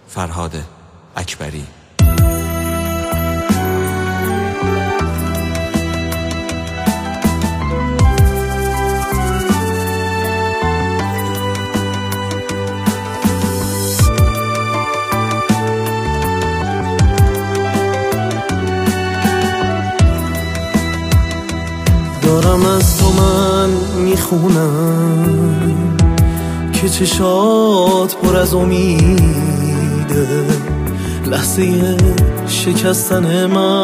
فرهاد اکبری. دارم از تو من میخونم که چشات پر از امیده، لحظه شکستن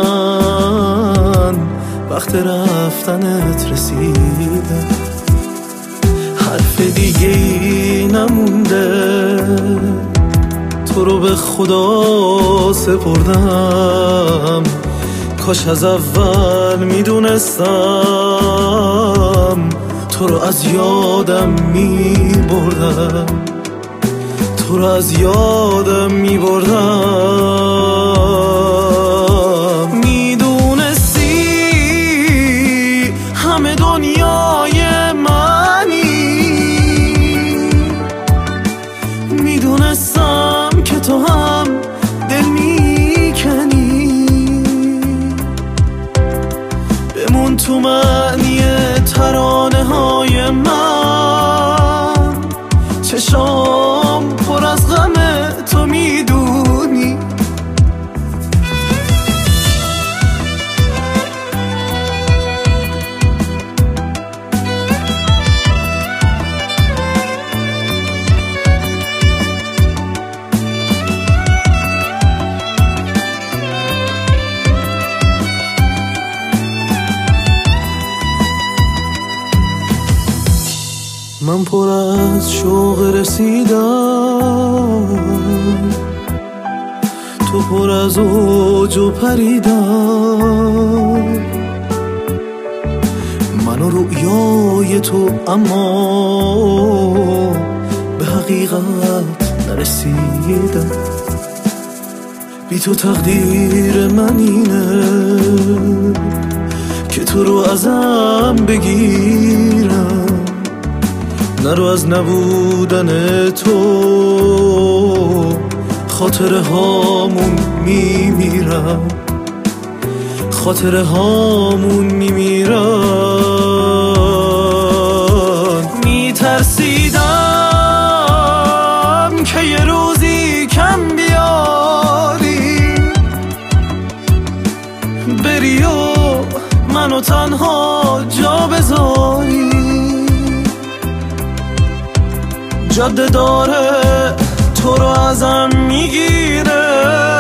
من وقت رفتنت رسیده. حرف دیگه ای نمونده، تو رو به خدا سپردم. کاش از اول میدونستم تو رو از یادم میبردم، تو رو از یادم میبردم. میدونستی همه دنیای منی، میدونستم که تو هم دل میکنی. بمون تو معنی ترانه های من، چشام پر از غمه تو میدونی. من پر از شوق رسیدم، تو پر از اوج و پریدم. من و رؤیای تو اما به حقیقت نرسیدم. بی تو تقدیر من اینه که تو رو ازم بگیرم، نرو از نبودن تو خاطره هامون میمیرم، خاطره هامون میمیرم. میترسیدم که یه روزی کم بیاری، بری و منو تنها جا بذاری. جاده داره تو رو ازم میگیره،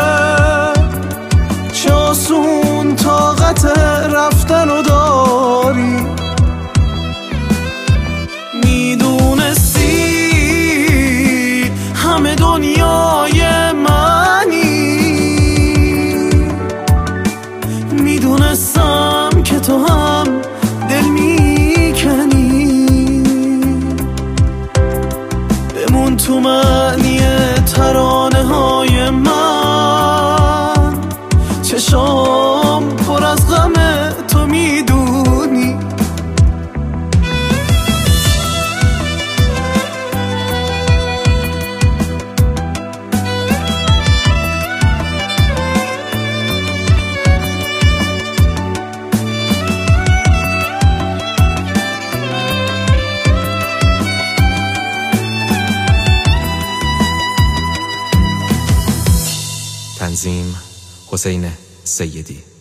چه آسون طاقت رفتن رو داری. میدونستی همه دنیای منی، میدونستم که تو هم دل میکنی. بمون تو معنی ترانه های من، چشام پر از غمه تو میدونی. تنظیم حسین سیدی.